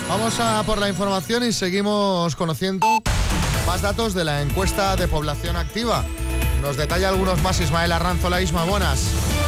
Vamos a por la información y seguimos conociendo más datos de la encuesta de población activa. Nos detalla algunos más Ismael Arranzola. Isma, buenas.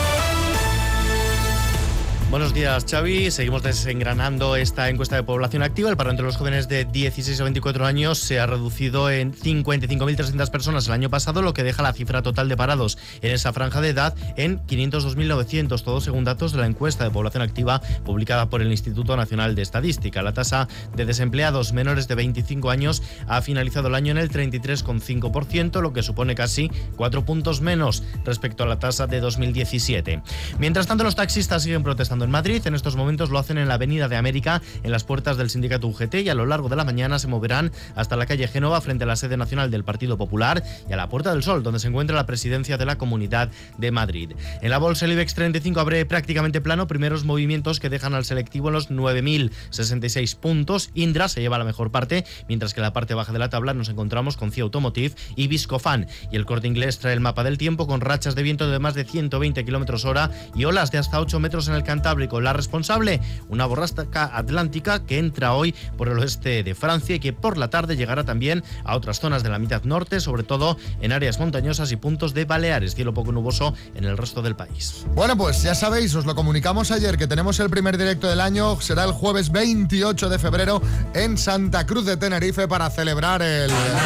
Buenos días, Xavi. Seguimos desengranando esta encuesta de población activa. El paro entre los jóvenes de 16 a 24 años se ha reducido en 55.300 personas el año pasado, lo que deja la cifra total de parados en esa franja de edad en 502.900, todo según datos de la encuesta de población activa publicada por el Instituto Nacional de Estadística. La tasa de desempleados menores de 25 años ha finalizado el año en el 33,5%, lo que supone casi 4 puntos menos respecto a la tasa de 2017. Mientras tanto, los taxistas siguen protestando en Madrid. En estos momentos lo hacen en la Avenida de América, en las puertas del sindicato UGT, y a lo largo de la mañana se moverán hasta la calle Génova, frente a la sede nacional del Partido Popular, y a la Puerta del Sol, donde se encuentra la presidencia de la Comunidad de Madrid. En la bolsa, el IBEX 35 abre prácticamente plano, primeros movimientos que dejan al selectivo en los 9.066 puntos. Indra se lleva la mejor parte, mientras que en la parte baja de la tabla nos encontramos con CIA Automotive y Viscofan. Y el Corte Inglés trae el mapa del tiempo con rachas de viento de más de 120 km/h y olas de hasta 8 metros en el Cantábrico. La responsable, una borrasca atlántica que entra hoy por el oeste de Francia y que por la tarde llegará también a otras zonas de la mitad norte, sobre todo en áreas montañosas y puntos de Baleares. Cielo poco nuboso en el resto del país. Bueno, pues ya sabéis, os lo comunicamos ayer, que tenemos el primer directo del año. Será el jueves 28 de febrero en Santa Cruz de Tenerife para celebrar el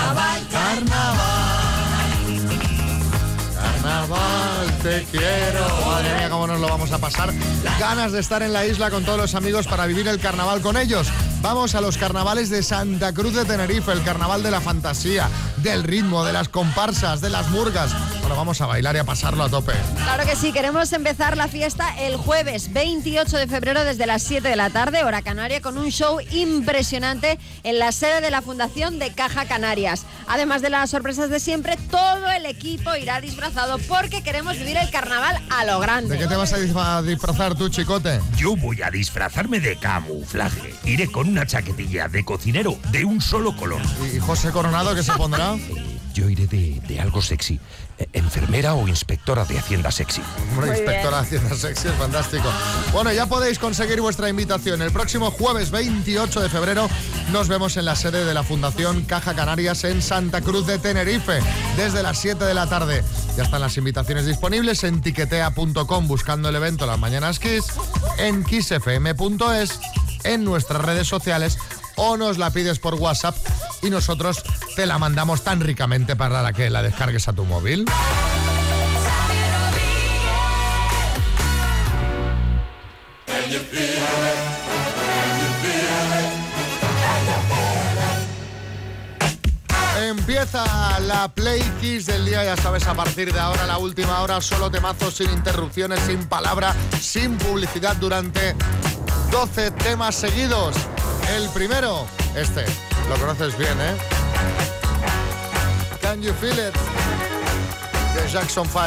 Carnaval, te quiero. Madre mía, cómo nos lo vamos a pasar. Ganas de estar en la isla con todos los amigos para vivir el carnaval con ellos. Vamos a los carnavales de Santa Cruz de Tenerife, el carnaval de la fantasía, del ritmo, de las comparsas, de las murgas. Bueno, vamos a bailar y a pasarlo a tope. Claro que sí, queremos empezar la fiesta el jueves 28 de febrero desde las 7 de la tarde, hora canaria, con un show impresionante en la sede de la Fundación de Caja Canarias. Además de las sorpresas de siempre, todo el equipo irá disfrazado porque queremos vivir el carnaval a lo grande. ¿De qué te vas a disfrazar tú, chicote? Yo voy a disfrazarme de camuflaje. Iré con una chaquetilla de cocinero de un solo color. ¿Y José Coronado qué se pondrá? Yo iré de algo sexy. Enfermera o inspectora de Hacienda sexy. Hombre, inspectora de Hacienda sexy es fantástico. Bueno, ya podéis conseguir vuestra invitación. El próximo jueves 28 de febrero nos vemos en la sede de la Fundación Caja Canarias en Santa Cruz de Tenerife, desde las 7 de la tarde. Ya están las invitaciones disponibles en tiquetea.com, buscando el evento Las Mañanas Kiss, en kissfm.es, en nuestras redes sociales, o nos la pides por WhatsApp y nosotros te la mandamos tan ricamente para que la descargues a tu móvil. Empieza la Play Kiss del día, ya sabes, a partir de ahora, la última hora, solo temazos, sin interrupciones, sin palabra, sin publicidad, durante 12 temas seguidos. El primero, lo conoces bien, ¿eh? Can You Feel It? De Jackson 5.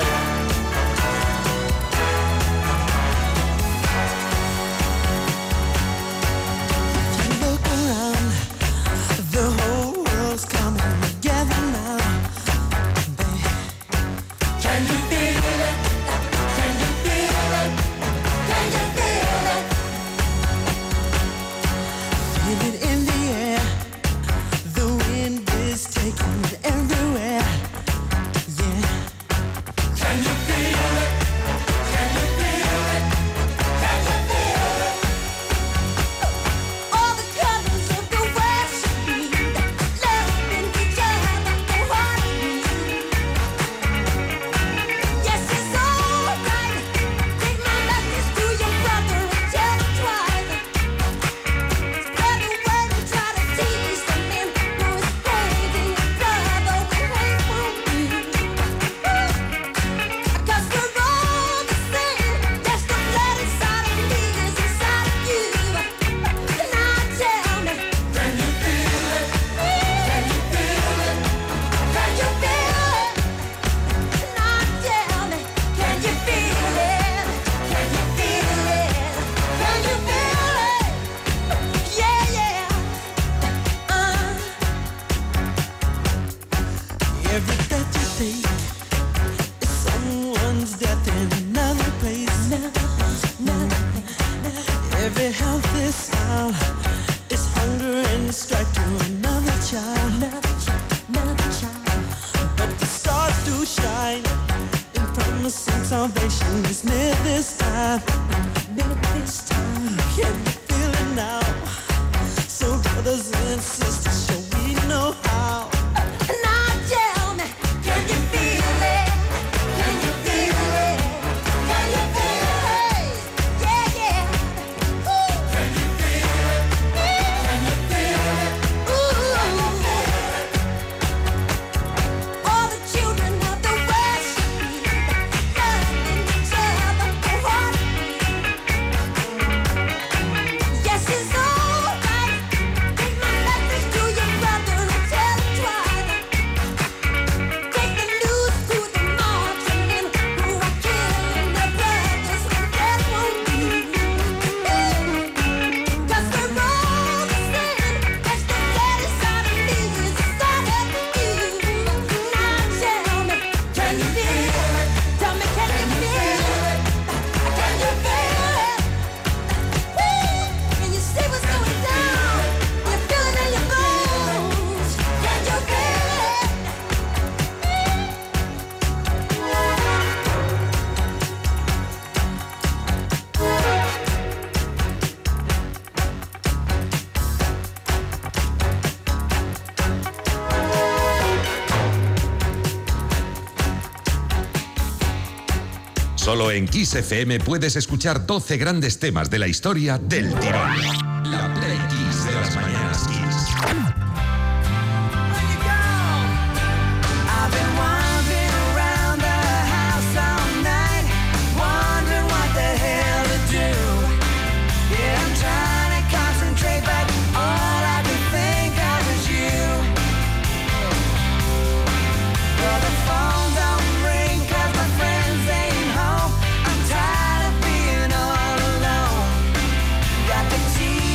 Every healthy smile is hunger and strike to another child. But the stars do shine, and promising salvation is near this time. Can you feel it now? So brothers and sisters, shall we know how? Now tell me, can you feel it? Can you feel it? Can you feel it? Yeah, yeah. Ooh. Can you feel it? Can you feel it? Ooh. All the children of the West loving each other for heartbeat. Yes, it's alright. Take my message to your brother and tell him twice. Take the news to the marching men who are killing their brothers when death won't be. 'Cause we're all the same. That's the dead inside of me, inside of you. Now tell me, can you feel it? Tell me, can you feel it? Can you feel it? Can you see what's going down? You feel it in your bones. Can you feel it? Solo en Kiss FM puedes escuchar 12 grandes temas de la historia del tirón. La Play Kiss de las mañanas Kiss. I've been wandering around the house all night, wondering what the hell to do. Yeah, I'm trying to concentrate, but all I can think of is you. Well, the phone don't ring 'cause my friends ain't home. I'm tired of being all alone. Got the TV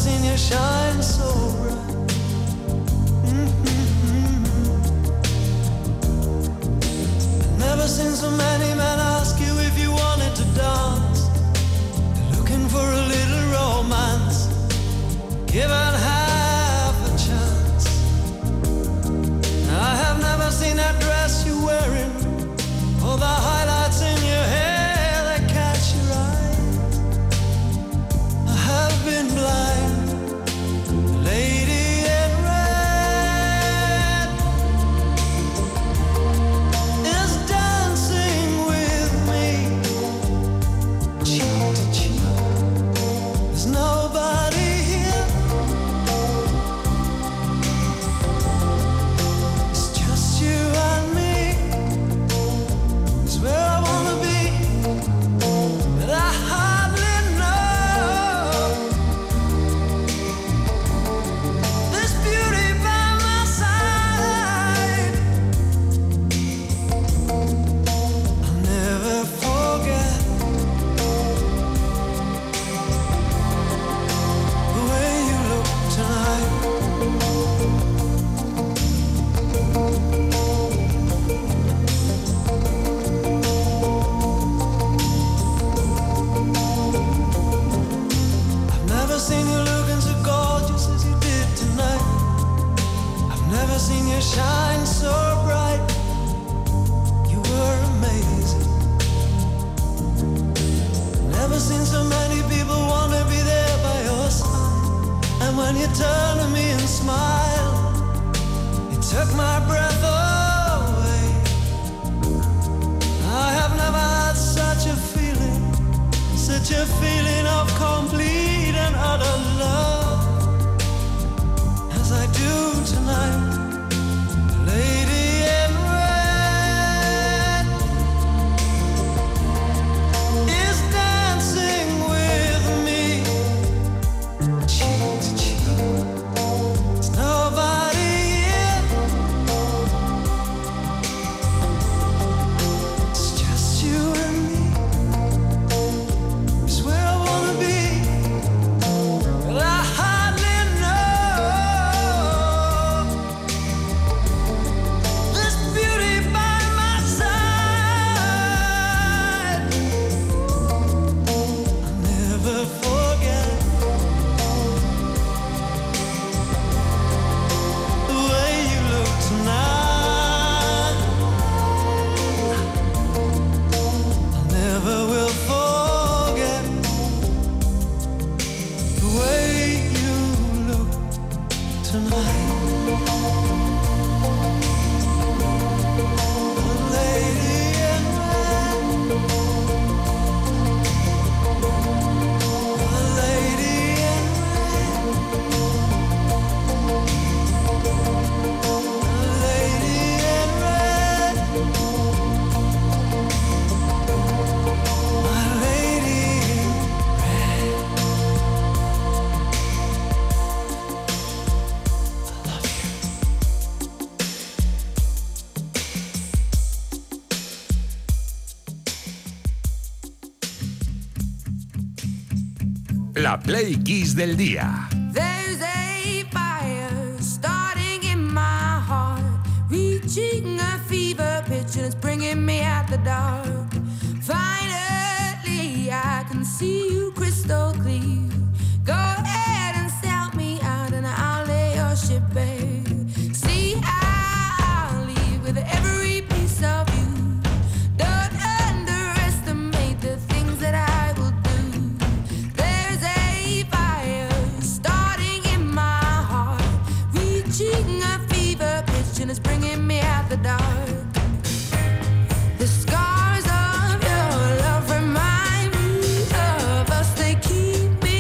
seen you shine so bright. Never seen so many men ask you if you wanted to dance. They're looking for a little romance, given half a chance. I have never seen that dress you're wearing, or the highlights in your hair that catch your eye. I have been blind, lady in red is dancing with me, cheek to cheek. There's nobody here, it's just you and me. It's where I wanna be, but I hardly know this beauty by my side. I'll never forget the way you look tonight. I've never seen you looking so gorgeous as you did tonight. I've never seen you shine so bright. You were amazing. Never seen so many people want to be there by your side. And when you turn to me and smile, it took my breath away. I have never had such a feeling of complete and utter love as I do tonight. Lady in red is dancing with me, cheek to cheek. There's nobody here, it's just you and me. It's where I wanna be, but I hardly know this beauty by my side. I'll never forget the way you look tonight. I never will forget the way you look tonight. Lady in red, lady in red, lady in red, my lady in red. La Play Kiss del día. There's a fire starting in my heart, reaching a fever pitch and it's bringing me out the dark. Finally, I can see you crystal clear. Go ahead and sell me out and I'll lay your ship bare. See, I'll leave with every piece of you. Don't underestimate the things that I will do. There's a fire starting in my heart, reaching a fever pitch and it's bringing me out the dark. The scars of your love remind me of us. They keep me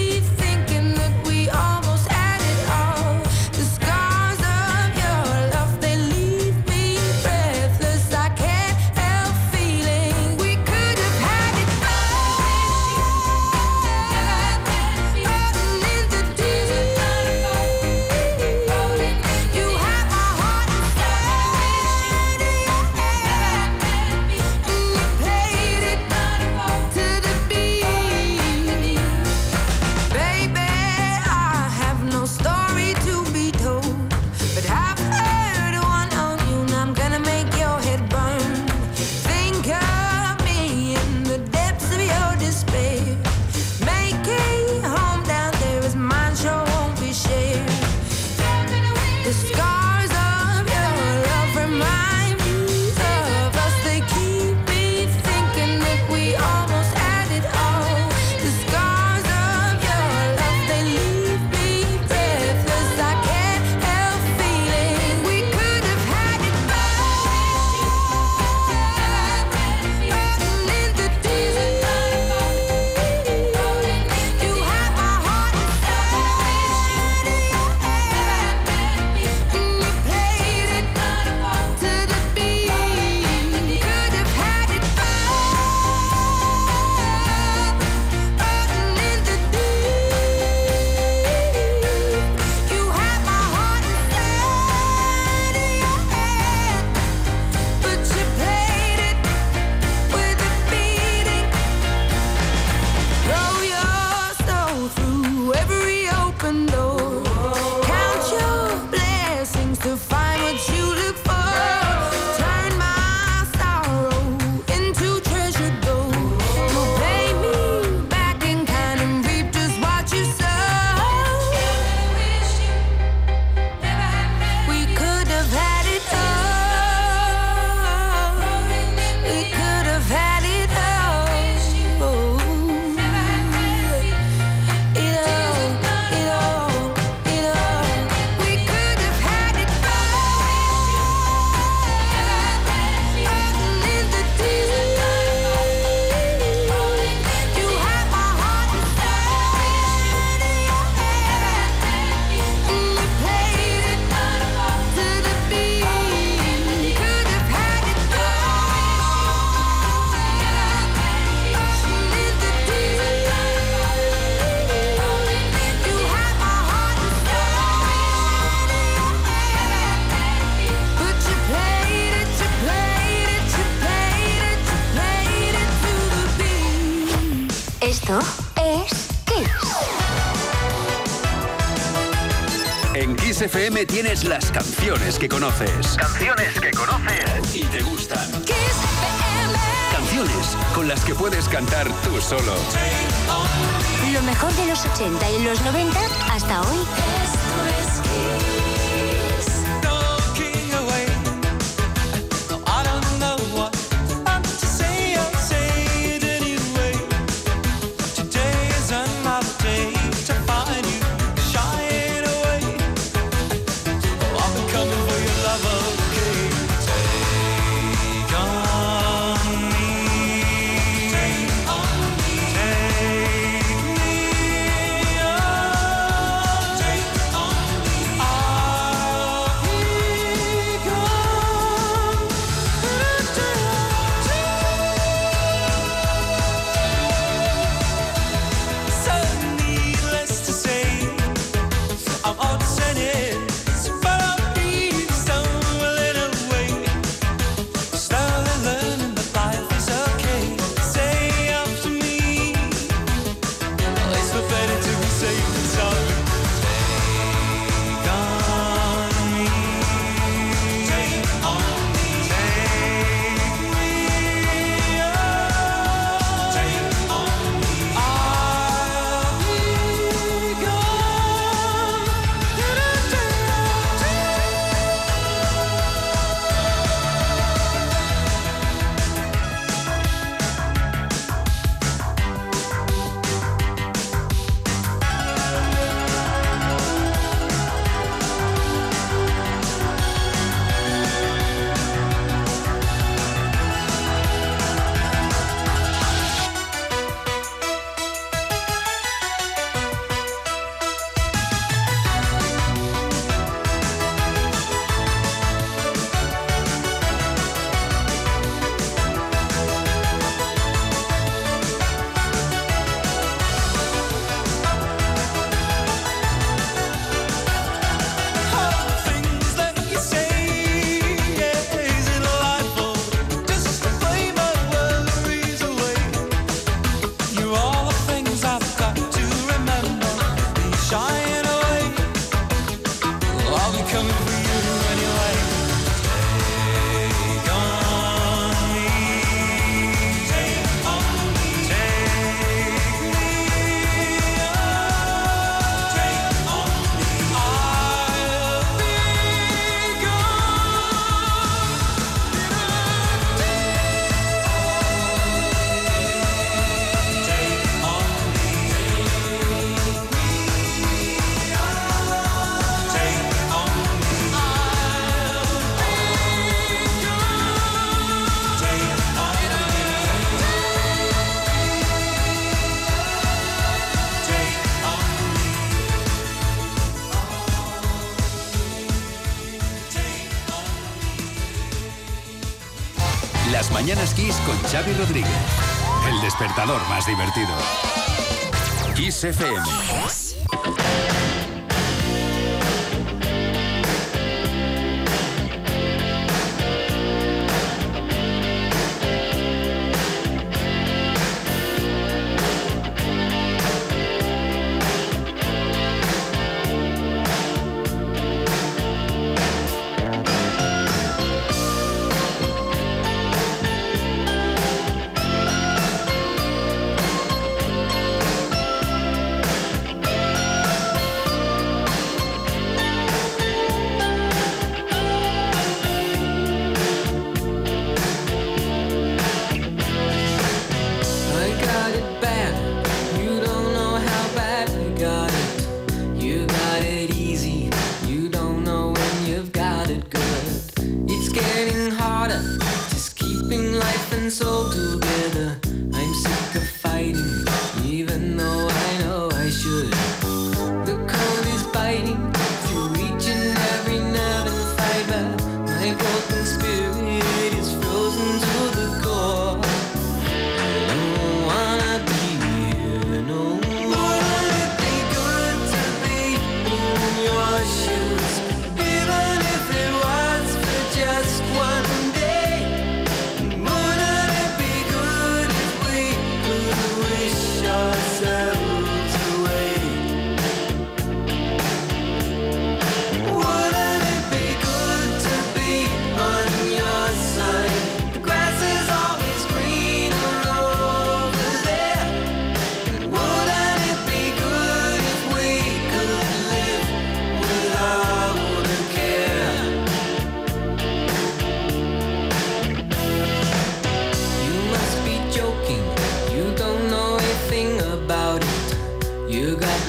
En Kiss FM tienes las canciones que conoces. Canciones que conoces y te gustan. Kiss FM. Canciones con las que puedes cantar tú solo. Lo mejor de los 80 y los 90 hasta hoy. Esto es Kiss. Walking away. I don't know what I'm to say. I'll say it anyway. Today is another day to find you shying away. Oh, I've been coming for your love, okay? Take on me. Take on me. Take me on. Take on me. I'll be gone. So needless to say, I'm on tennis, but I'll be stumbling away. Slowly learning that life is okay. Say after me, it's no better to be safe than sorry. Take on me. Take on me. Take me on. Take on me. I'll be gone. All the things that you say, is it delightful just to play my worries away? You're all the things I've got to remember. Be shying away. I'll be coming for you anyway. Take on me. Take on me. Take me on. Take on me. I'll be gone. Take on Las Mañanas Kiss con Xavi Rodríguez. El despertador más divertido. Kiss FM.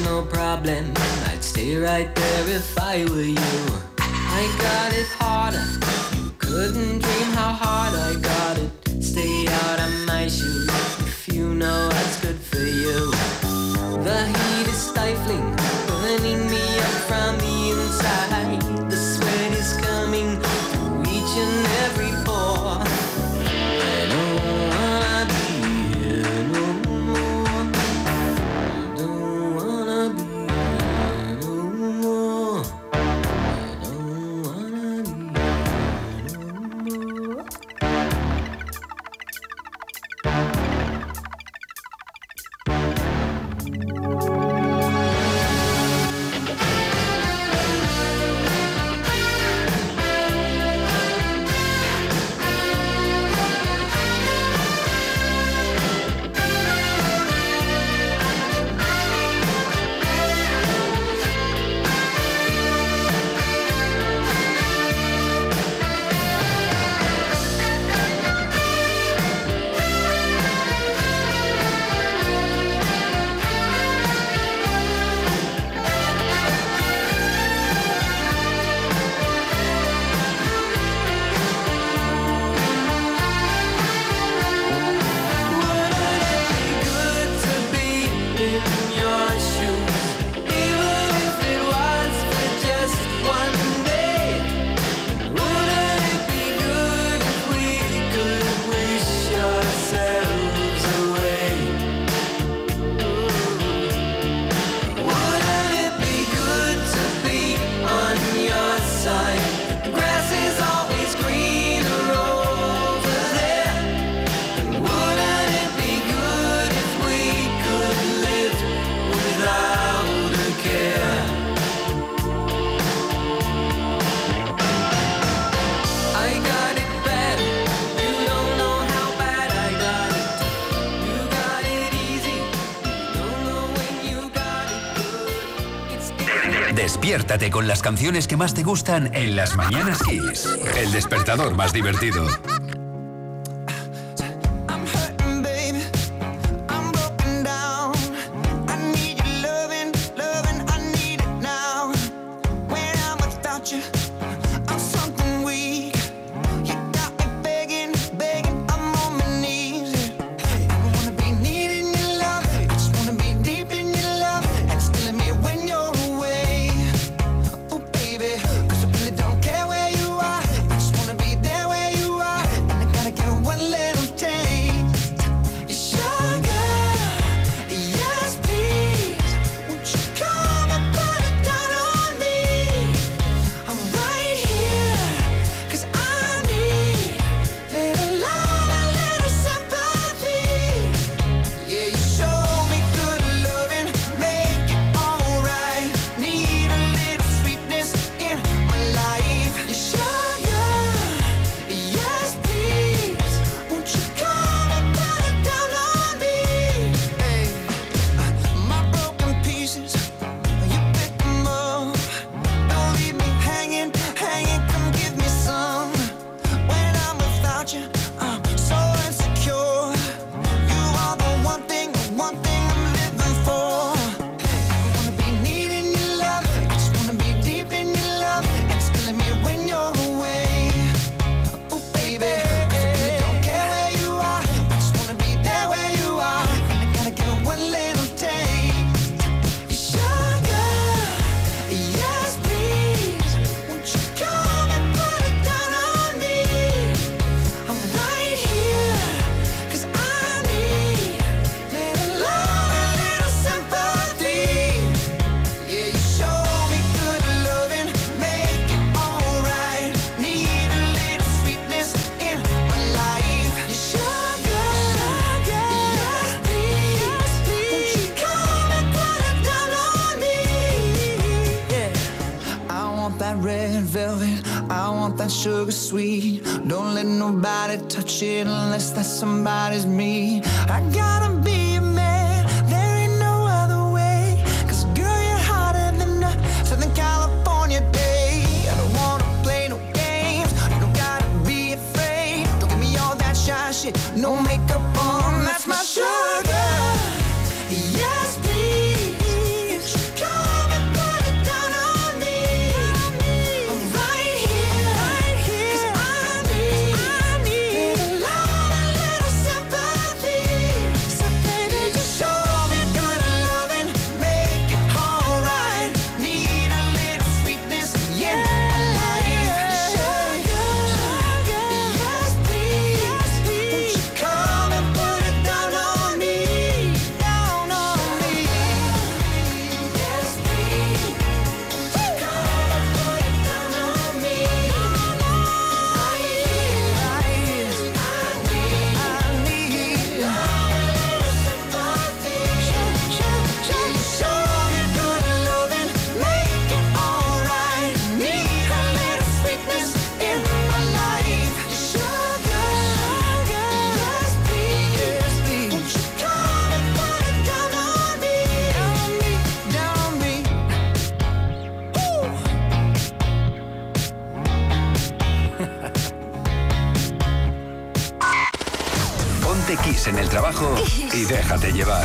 no problem. I'd stay right there if I were you. I got it harder. You couldn't dream how hard I got it. Stay out of my shoes if you know what's good for you. The heat is stifling, burning me up from the inside. The sweat is coming through each and every pore. I don't wanna be here no more. I don't wanna be here no more. I don't wanna be here no more. Despiértate con las canciones que más te gustan en Las Mañanas Kiss. El despertador más divertido. Sugar sweet, don't let nobody touch it unless that somebody's me. I gotta be a man, there ain't no other way. 'Cause girl, you're hotter than a Southern California day. I don't wanna play no games, you don't gotta be afraid. Don't give me all that shy shit, no makeup on, that's my sugar. Yes, please. Kiss en el trabajo y déjate llevar.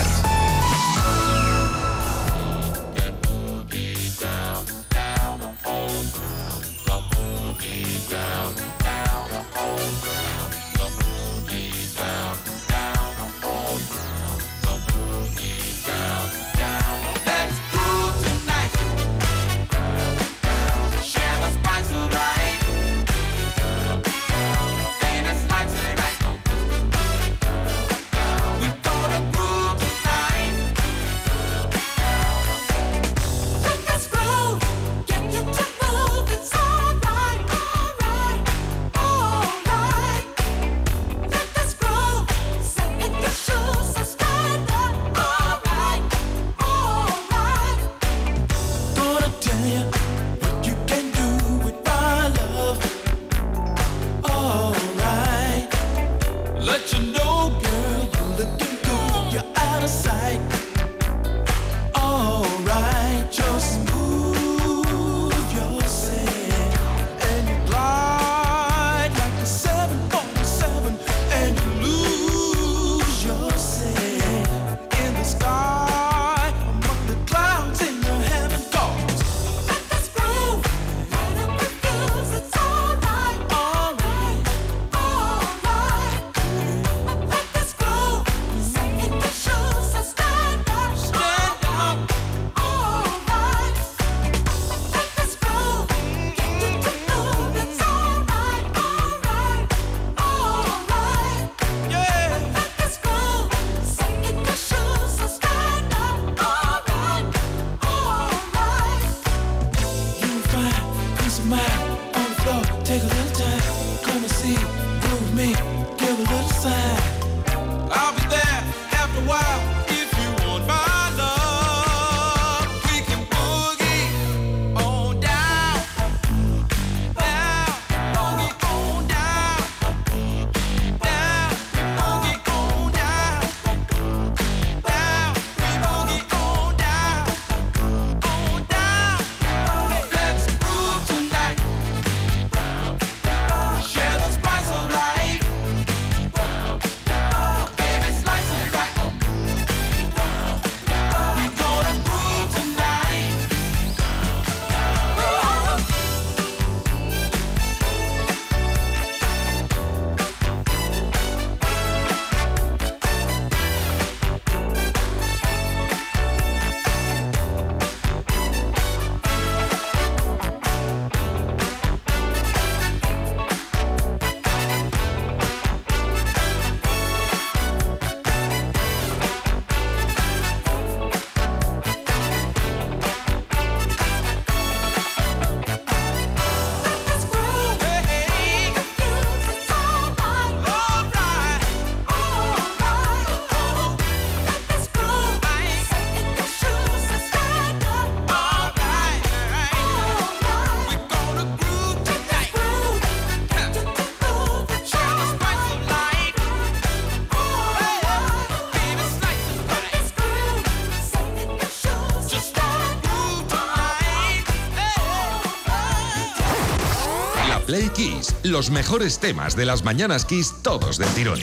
Play Kiss, los mejores temas de las mañanas Kiss, todos del tirón.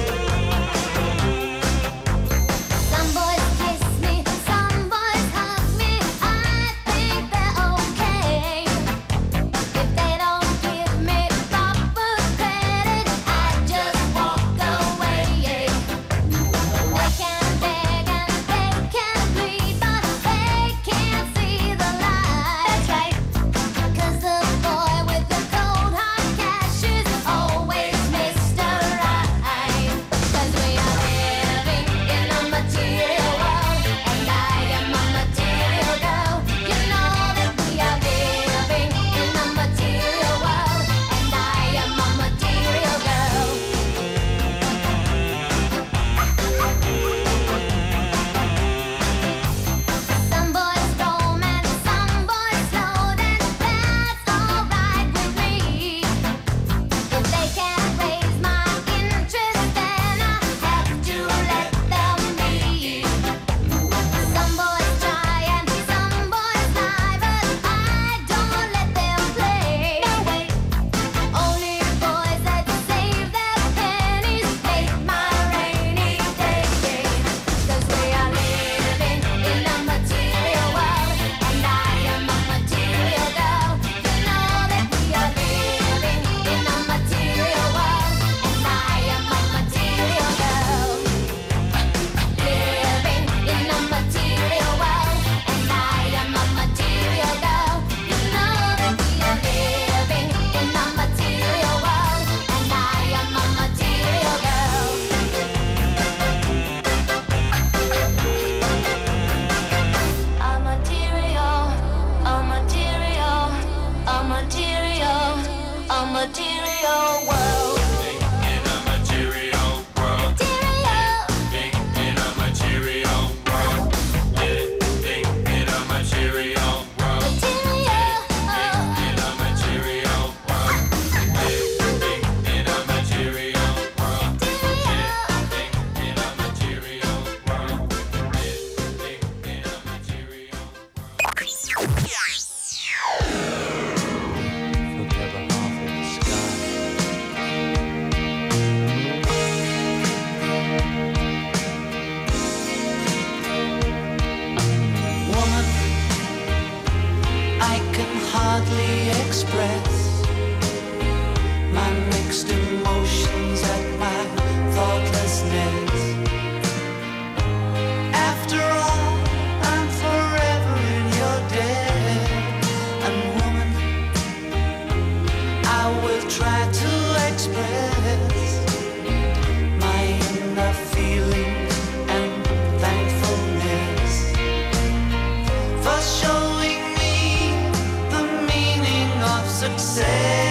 Some boys kiss me, some boys hug material world. In a material world. In a material world. Living in a material world. In a material world. Living in a material world. Living in a material world. Living in a material Woman, I can hardly express my mixed emotions at my thoughtlessness. After all, I'm forever in your debt. And woman, I will try to express my inner feelings and thankfulness for showing me the meaning of success.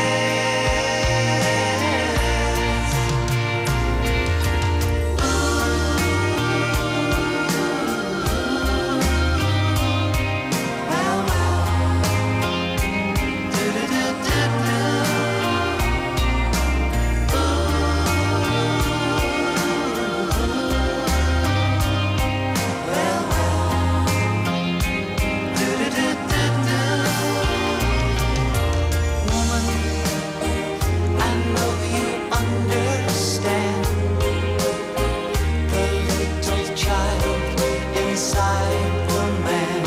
Woman, I know you understand the little child inside the man.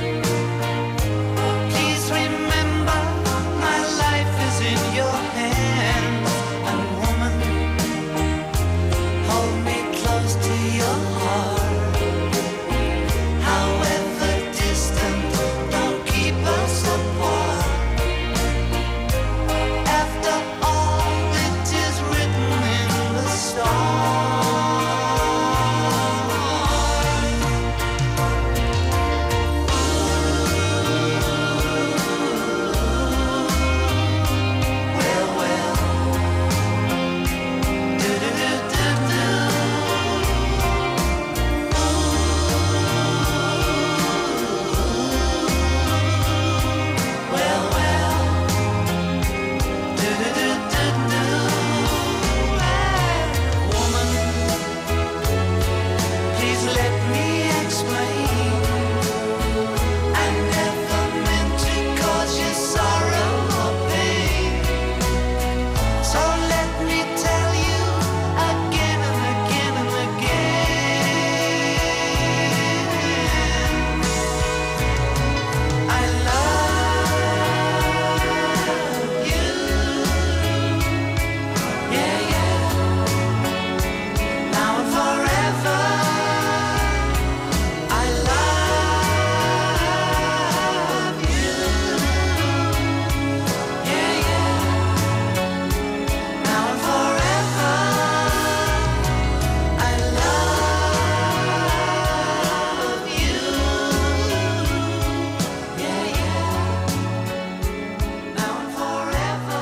Please remember, my life is in your hands. And woman, hold me close to your heart. However distant, don't keep us apart. After all, it is written in the stars. Well, well. Well, well. Woman, please let me explain. I never meant to cause you sorrow or pain. So let me tell you again and again and again. I love you. Yeah, yeah. Now and forever. I love you. Yeah, yeah. Now and forever. I love you. Yeah, yeah. Now and forever.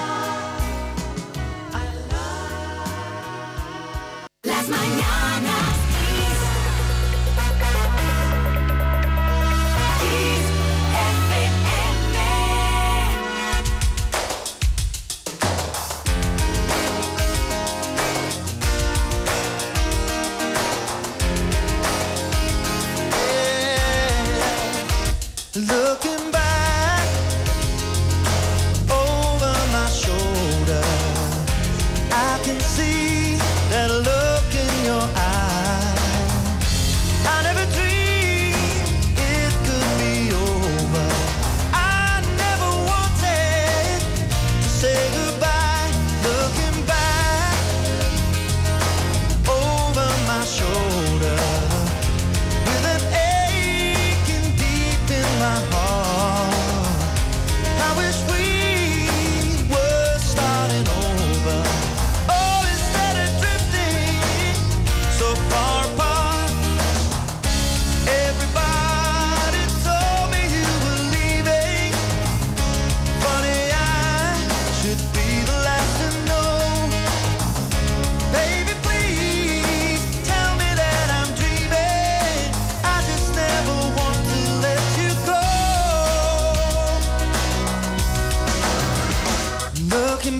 Las mañanas Kiss FM. Looking back over my shoulder, I can see that look in your eye. I never dreamed it could be over. I never wanted to say goodbye. Looking back over my shoulder, with an aching deep in my heart.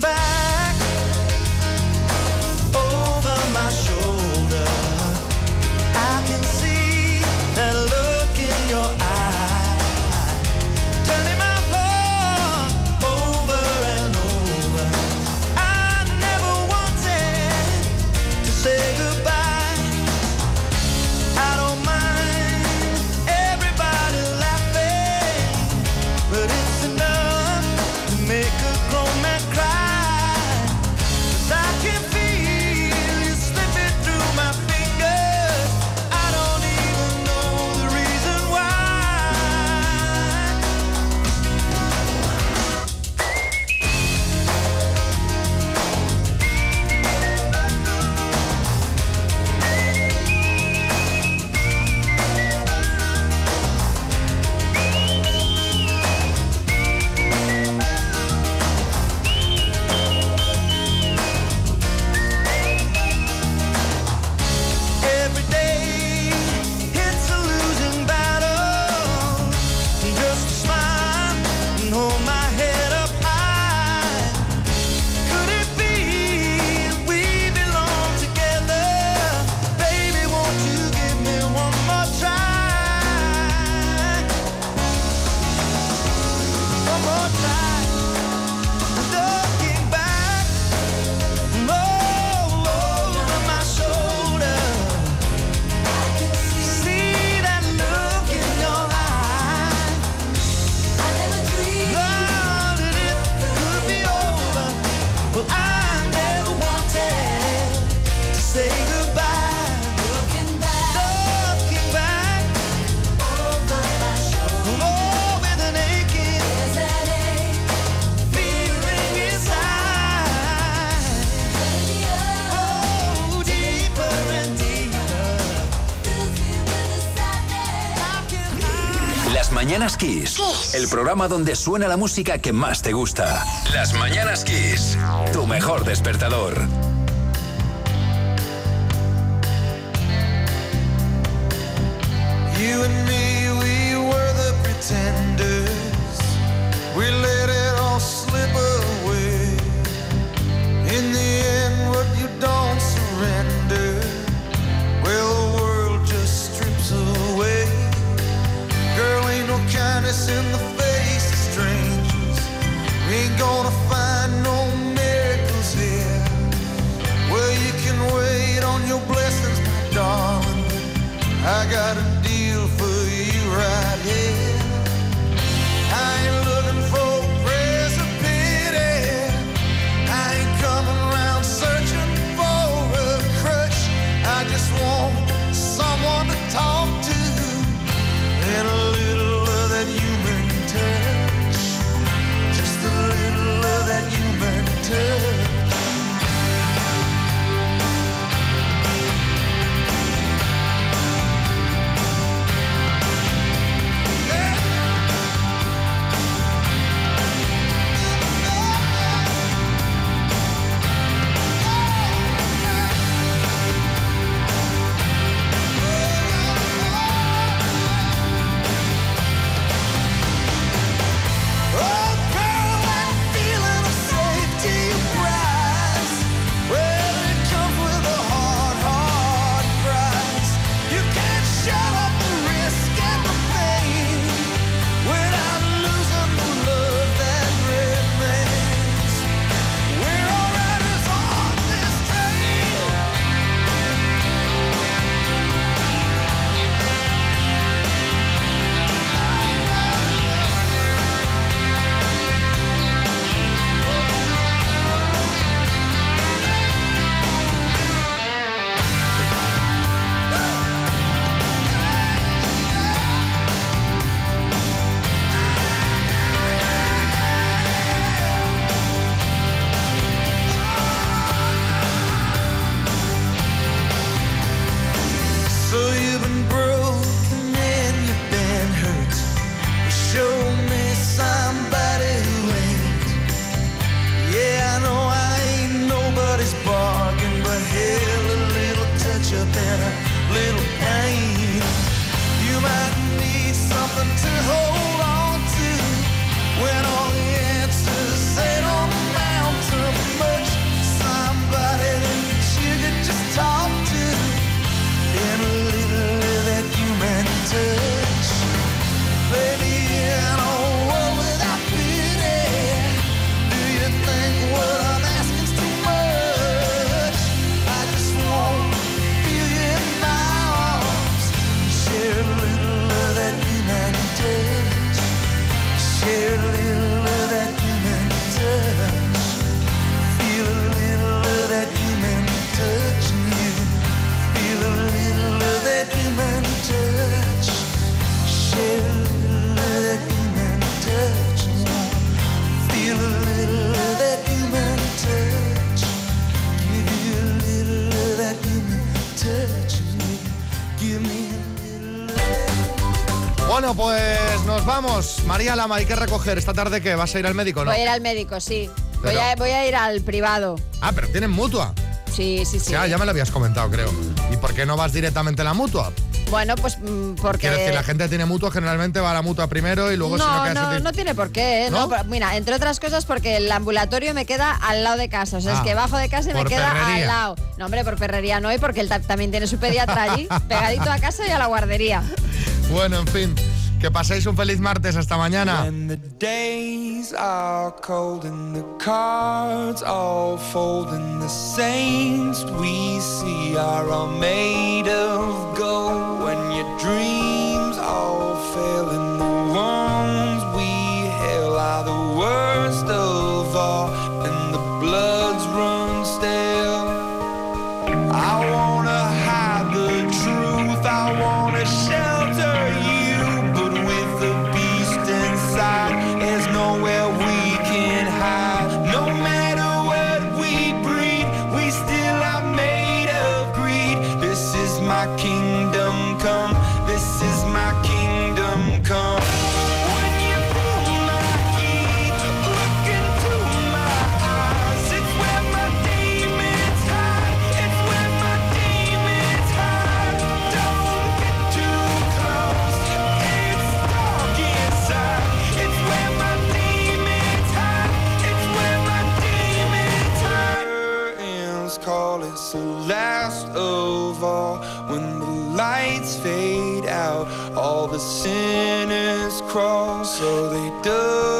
back over my shoulder, I can see that look in your eye, turning my heart over and over. I never wanted to say goodbye. I don't mind everybody laughing, but it's enough to make a grown man cry. 'Cause I can feel you slipping through my fingers. I don't even know the reason why. Every day it's a losing battle. Just smile and hold my head up high. Could it be we belong together? Baby, won't you give me one more try? One more try. Looking back over my shoulder, see that look in your eye. I never dreamed that it could be over. Well, I never wanted to say goodbye. Looking back over my shoulder, oh, with an aching feeling inside. Oh, deeper and deeper. Las Mañanas Kiss. El programa donde suena la música que más te gusta. Las Mañanas Kiss. Tu mejor despertador. You and me, we were the pretenders. We let it all slip away. In the end, what you don't surrender, well, the world just strips away. Girl, ain't no kindness in the face of strangers. We ain't gonna find no miracles here. Well, you can wait on your blessings, my darling. I got a deal for you right here. Bueno, pues nos vamos. María Lama, hay que recoger. ¿Esta tarde qué? ¿Vas a ir al médico o no? Voy a ir al médico, sí. Pero- Voy a ir al privado. Ah, pero tienen mutua. Sí. Ya me lo habías comentado, creo. ¿Y por qué no vas directamente a la mutua? Bueno, pues porque... Quiero decir, la gente que tiene mutua generalmente va a la mutua primero y luego si no queda No tiene por qué, ¿eh? ¿No? No, pero mira, entre otras cosas porque el ambulatorio me queda al lado de casa. O sea, es que bajo de casa y me por queda perrería. al lado. No, hombre, por perrería no, y porque él también tiene su pediatra allí, pegadito a casa y a la guardería. Bueno, en fin, que paséis un feliz martes. Hasta mañana. When the days are cold and the cards all fold and the saints we see are all made of gold, when your dreams all fail and the ones we hail are the worst of all and the bloods run stale. I wanna hide the truth, I wanna shelter you, but with the beast inside, there's nowhere we can hide. No matter what we breed, we still are made of greed. This is my kingdom come, this is my kingdom come. When you pull my key, look into my eyes, it's where my demons hide, it's where my demons hide. Don't get too close, it's dark inside, it's where my demons hide, it's where my demons hide. Curtains call, it's the last of all. When the lights fade out, all the sinners crawl, so they dug